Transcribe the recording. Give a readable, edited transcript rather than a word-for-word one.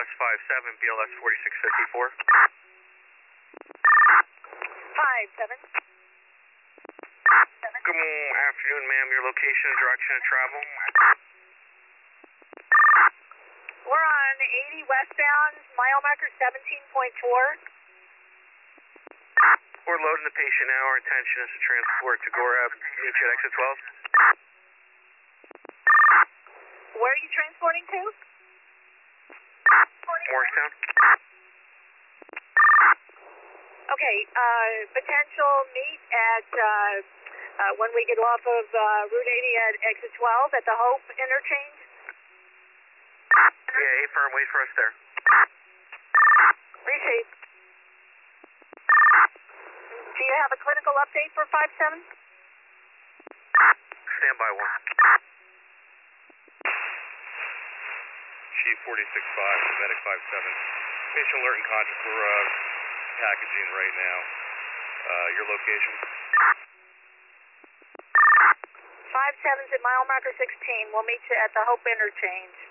BLS 57, BLS 4654. 57. Good afternoon, ma'am. Your location and direction of travel? We're on 80 westbound, mile marker 17.4. We're loading the patient now. Our intention is to transport to Gorab. Meet you at exit 12. Where are you transporting to? Morristown. Okay, potential meet at, when we get off of Route 80 at exit 12 at the Hope interchange? Yeah, A-firm, wait for us there. Appreciate. Do you have a clinical update for 57? Standby 1. Chief 46-5, medic 57. Patient alert and conscious. We're packaging right now. Your location? 57's at mile marker 16. We'll meet you at the Hope interchange.